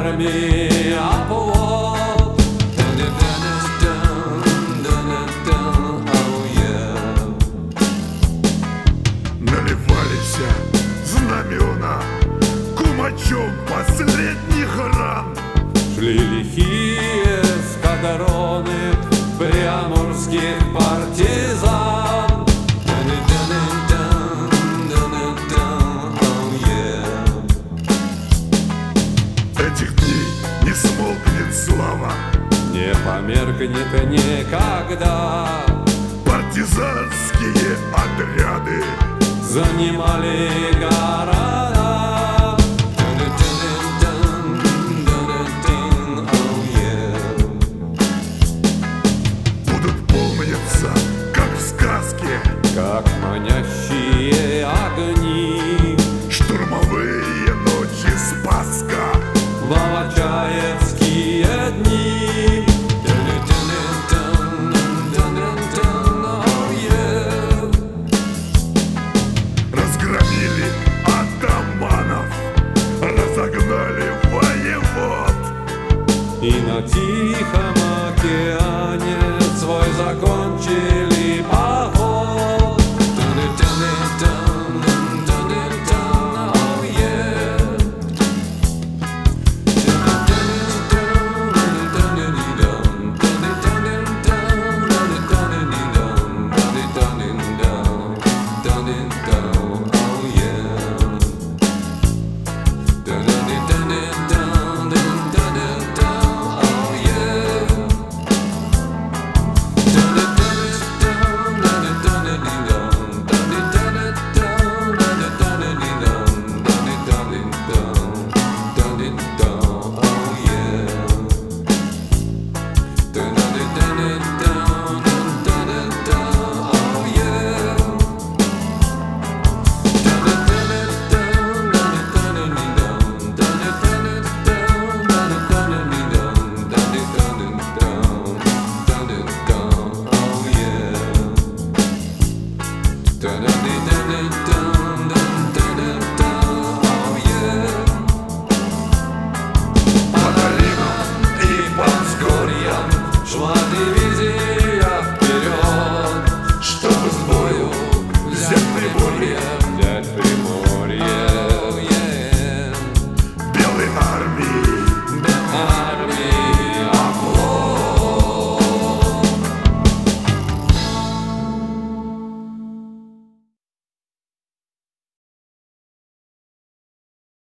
армии оплот. Наливались знамена кумачом последних ран. Шли лихие эскадроны приамурских партизан. Этих дней не смолкнет слава, Не померкнет никогда. партизанские отряды Занимали города. будут помниться, как в сказке, Как манящие огни штурмовые ночи Спасска. в новочаевские дни. Разгромили атаманов, разогнали воевод. И на Тихом океане свой закончили поход. Done